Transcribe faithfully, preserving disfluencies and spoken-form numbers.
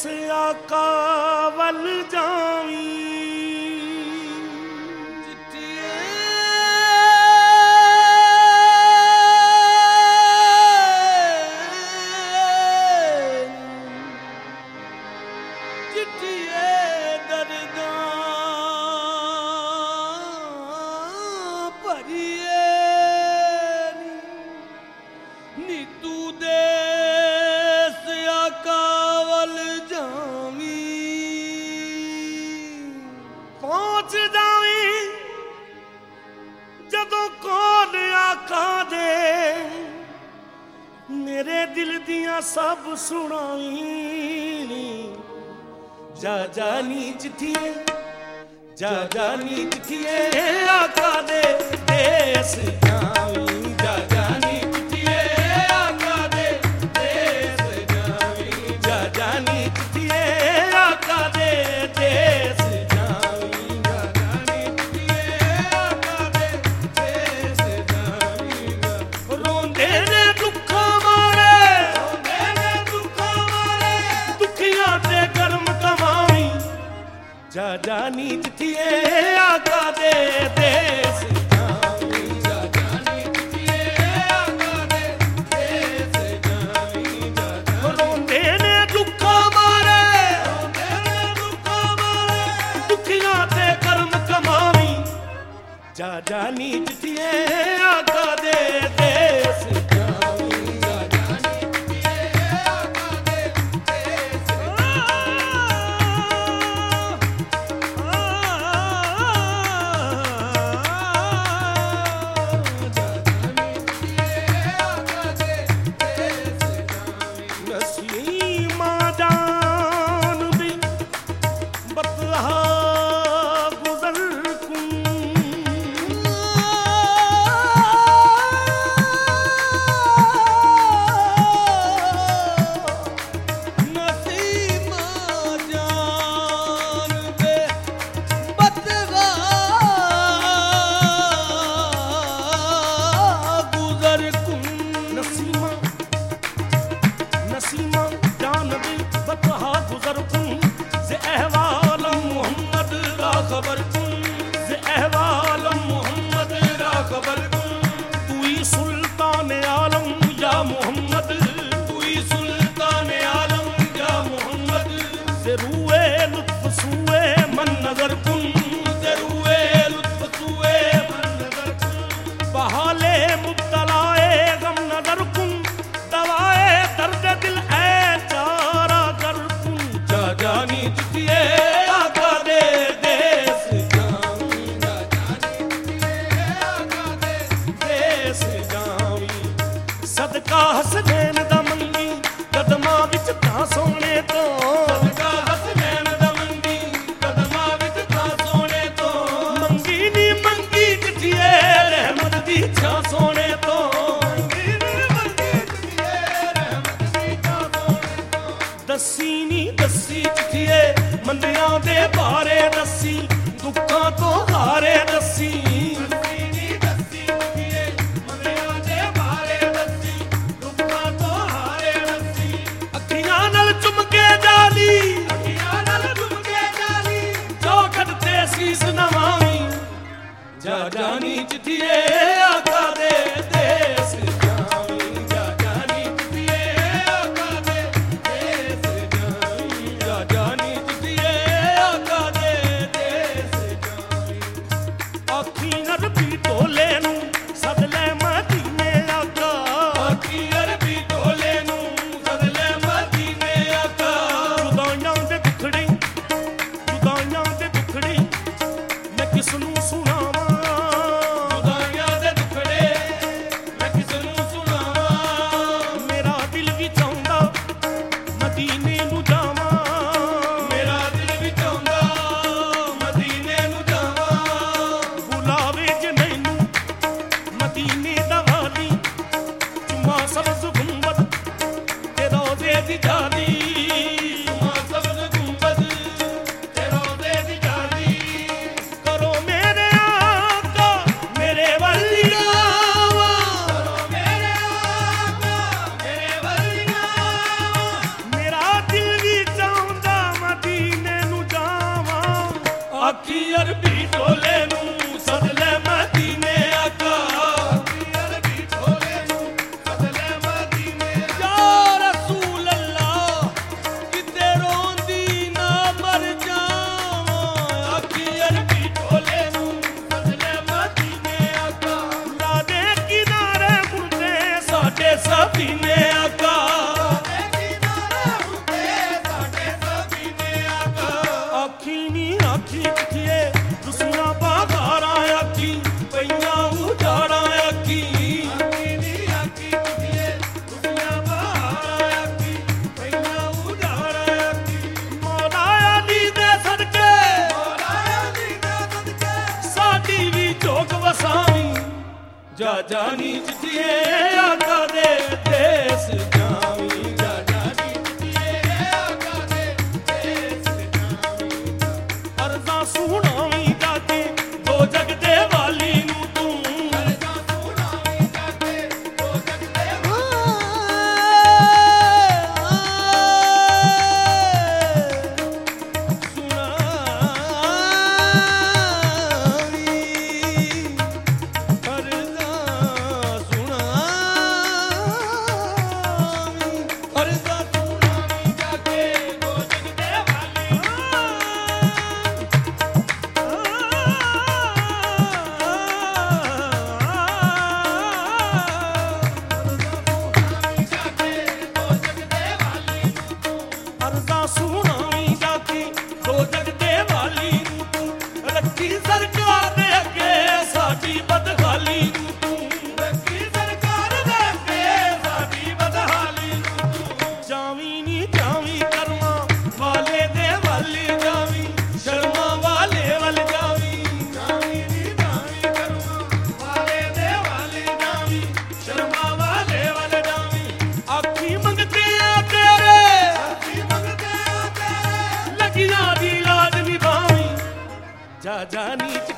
आका वल जावी मेरे दिल दियां सब सुनाई जा जानी चिट्ठिए जा जानी चिट्ठिए आका दे देस जावी जा जानी चिट्ठिए आका दे देस जावी जा जानी चिट्ठिए आका दे देस जावी जा जानी चिट्ठिए आका दे देस जावी रोंदे ने दुखा जा जानी चिट्ठिए आका दे देस जावी जा जानी चिट्ठिए आका दे देस जावी जा जानी रोंदे ने दुखा मारे रोंदे ने दुखा मारे दुखियां ते कर्म कमावी जा जानी चिट्ठिए आका दे देस जावी जा जानी चिट्ठिए आका दे देस सदका हसनैन दा मंगी कदमां विच तां सोने तो सदका हसनैन दा मंगी कदमां विच तां सोने तो मंगी नी मंगी चिट्ठिए रहमत दी छां सोने तो मंगी नी मंगी चिट्ठिए रहमत दी छां सोने तो दसी नी दसी चिट्ठिए मंदियां दे बारे दसी दुखां तो हारे दसी जा जानी चिट्ठिए आका दे देस जावी जा जानी चिट्ठिए आका दे देस जावी जा जानी चिट्ठिए आका दे देस जावी आखी अरबी टोले नू सद ले मदीने आका आखी अरबी टोले नू सद ले मदीने आका जुदाइयां दे दुखड़े जुदाइयां दे दुखड़े मैं किस नू सुनावां मेरा आखी अरबी टोले नूं सद ले मदीने आका आखी अरबी टोले नूं सद ले मदीने या रसूल अल्लाह किते रोंदी ना मर जावां आखी अरबी टोले नूं सद ले मदीने आका ला दे किनारे मुंदे साडे सफीने आका जा जानी चिट्ठिए आका दे देस जावी जा जानी चिट्ठिए आका दे देस जावी अर्ज़ां सुनावी जाके दो जग दे वाली नूं तू अर्ज़ां सुनावी जाके दो जग दे जा जानी